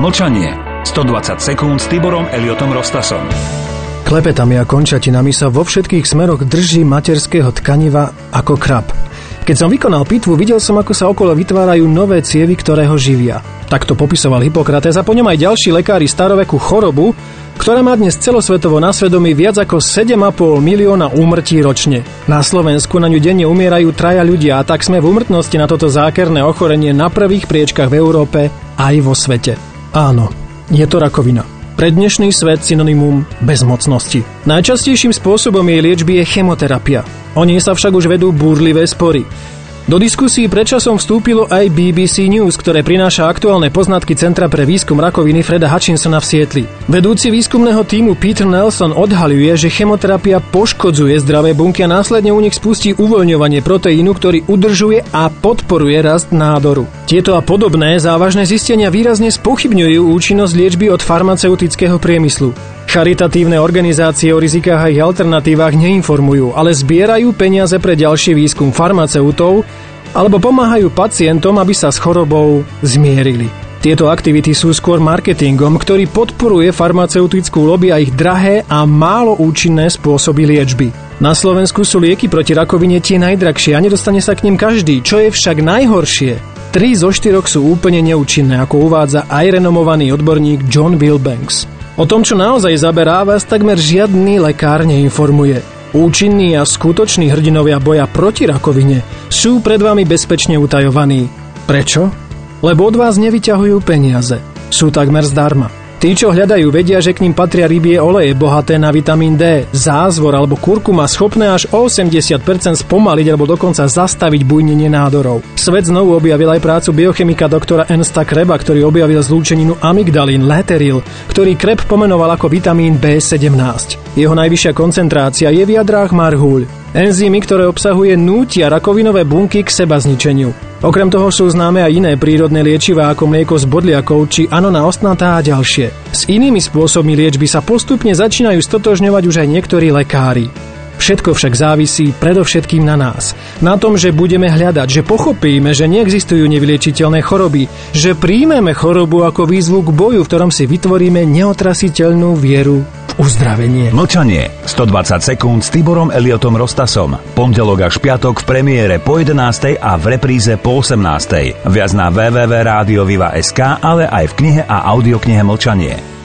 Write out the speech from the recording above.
Mlčanie. 120 sekúnd s Tiborom Eliotom Rostasom. Klepetami a končatinami sa vo všetkých smeroch drží materského tkaniva ako krab. Keď som vykonal pitvu, videl som, ako sa okolo vytvárajú nové cievy, ktoré ho živia. Takto popisoval Hippokrates a po ňom aj ďalší lekári staroveku chorobu, ktorá má dnes celosvetovo na svedomí viac ako 7,5 milióna úmrtí ročne. Na Slovensku na ňu denne umierajú 3 ľudia, a tak sme v úmrtnosti na toto zákerné ochorenie na prvých priečkach v Európe aj vo svete. Áno, je to rakovina. Pre dnešný svet synonymum bezmocnosti. Najčastejším spôsobom jej liečby je chemoterapia. O nej sa však už vedú búrlivé spory. Do diskusí predčasom vstúpilo aj BBC News, ktoré prináša aktuálne poznatky Centra pre výskum rakoviny Freda Hutchinsona v Sietli. Vedúci výskumného tímu Peter Nelson odhaľuje, že chemoterapia poškodzuje zdravé bunky a následne u nich spustí uvoľňovanie proteínu, ktorý udržuje a podporuje rast nádoru. Tieto a podobné závažné zistenia výrazne spochybňujú účinnosť liečby od farmaceutického priemyslu. Charitatívne organizácie o rizikách a ich alternatívach neinformujú, ale zbierajú peniaze pre ďalší výskum farmaceutov alebo pomáhajú pacientom, aby sa s chorobou zmierili. Tieto aktivity sú skôr marketingom, ktorý podporuje farmaceutickú lobby a ich drahé a málo účinné spôsoby liečby. Na Slovensku sú lieky proti rakovine tie najdrahšie a nedostane sa k nim každý, čo je však najhoršie. 3 zo 4 sú úplne neúčinné, ako uvádza aj renomovaný odborník John Wilbanks. O tom, čo naozaj zaberá, vás takmer žiadny lekár neinformuje. Účinní a skutoční hrdinovia boja proti rakovine sú pred vami bezpečne utajovaní. Prečo? Lebo od vás nevyťahujú peniaze. Sú takmer zdarma. Tí, čo hľadajú, vedia, že k ním patria rybie oleje bohaté na vitamín D, zázvor alebo kurkuma schopné až o 80% spomaliť alebo dokonca zastaviť bujnenie nádorov. Svet znovu objavil aj prácu biochemika doktora Ernsta Kreba, ktorý objavil zlúčeninu amygdalín lateryl, ktorý Kreb pomenoval ako vitamín B17. Jeho najvyššia koncentrácia je v jadrách marhuľ. Enzymy, ktoré obsahuje, nútia rakovinové bunky k sebazničeniu. Okrem toho sú známe aj iné prírodné liečivá ako mlieko z bodliakov či anona ostnatá a ďalšie. S inými spôsobmi liečby sa postupne začínajú stotožňovať už aj niektorí lekári. Všetko však závisí predovšetkým na nás. Na tom, že budeme hľadať, že pochopíme, že neexistujú nevyliečiteľné choroby, že príjmeme chorobu ako výzvu k boju, v ktorom si vytvoríme neotrasiteľnú vieru v uzdravenie. Mlčanie. 120 sekúnd s Tiborom Eliotom Rostasom. Pondelok až piatok v premiére po 11. a v repríze po 18. Viac na www.radioviva.sk, ale aj v knihe a audioknihe Mlčanie.